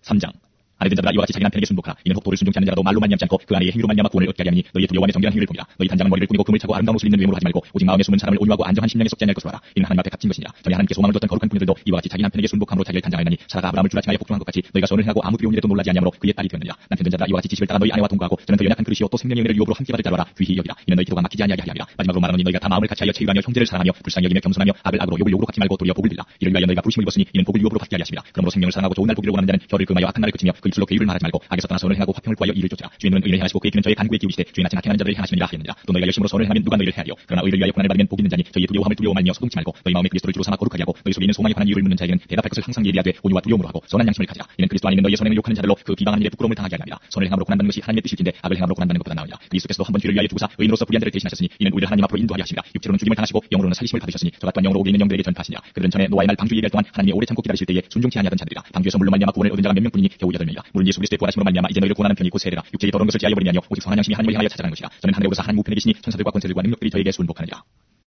3장. 아내된 자들아 이와 같이 자기 남편에게 순복하라. 이는 혹 도를 순종치 않는 자라도 말로 말미암지 않고 그 아내의 행위로 말미암아 구원을 얻게 하리 하니 너희의 두 여호와의 정결한 행위를 보니라. 너희 단장은 머리를 꾸미고 금을 차고 아름다운 옷을 입는 외모로 하지 말고 오직 마음에 숨은 사람을 온유하고 안정한 심령에 속지 아니할 것으로 하라. 이는 하나님 앞에 값진 것이니라. 전에 하나님께 소망을 뒀던 거룩한 부녀들도 이와 같이 자기 남편에게 순복함으로 자기를 단장하였나니 사라가 아브라함을 줄라칭하여 복종한 것 같이 너희가 선을 행하고 아무 두려운 일에도 놀라지 아니하므로 그의 딸이 되었느니라. 남편된 자들아 이와 같이 지식을 따라 너희 아내와 동거하고 저는 더 연약한 그릇이요 또 생명의 은혜를 유업으로 함께 받을 자로 알아. 귀히 여기라. 이는 너희 기도가 막히지 아니하게 하리라. 마지막으로 말하노니 너희가 다 마음을 같이하여 체휼하며 형제를 사랑하며 불쌍히 여기며 겸손하며 악을 악으로 욕을 욕으로 갚지 말고 도리어 복을 빌라. 이를 위하여 너희가 부르심을 입었으니 이는 복을 유업으로 받게 하리 하심이라. 그러므로 생명을 사랑하고 좋은 날 보기를 원하는 자는 혀를 금하여 악한 말을 그치며 그 입술로 괴유를 말하지 말고 악에서 떠나 선을 행하고 화평을 구하여 이를 쫓으라. 주인은 의를 행하시고 그의 귀는 저의 간구에 기울이시되 주인 아침 악행하는 자들을 향하시느니라 하였느니라. 또 너희가 열심으로 선을 행하면 누가 너희를 해하리요. 그러나 의를 위하여 고난을 받으면 복이 있는 자니 저희의 두려워함을 두려워 말며 소동치 말고 너희 마음에 그리스도를 주로 삼아 거룩하게 하고 너희 속에 있는 소망에 관한 이유를 묻는 자에게는 대답할 것을 항상 예비하되 온유와 두려움으로 하고 선한 양심을 가지라. 이는 그리스도 안에 있는 너희의 선행을 욕하는 자들로 그 비방하는 일에 부끄러움을 당하게 하리라. 선을 행함으로 고난받는 것이 하나님의 뜻일진데 악을 행함으로 고난받는 것보다 나으니라. 그리스도께서도 한번 죄를 위하여 죽으사 의인으로서 불의한 자를 대신하셨으니 이는 우리를 하나님 앞으로 인도하려 하심이라. 육체로는 죽임을 당하시고 영으로는 살리심을 받으셨으니 저가 또한 영으로 오게 있는 영들에게 전파하시니라. 그들은 전에 노아의 날 방주 예배할 동안 하나님의 오래 참고 기다리실 때에 순종치 아니하던 자들이라. 방주에서 물로 말미암아 구원을 얻은 자가 몇 명뿐이니 겨우 8명이라. 물은 예수 그리스도의 부활하심으로 말미암아 이제 너희를 구원하는 편이 곧 세례라. 육체의 더러운 것을 지하여 버리냐뇨 오직 선한 양심이 하나님을 향하여 찾아가는 것이라. 저는 하늘에 오사 하나님 우편에 계시니 천사들과 권세들과 능력들이 저에게 순복하느니라.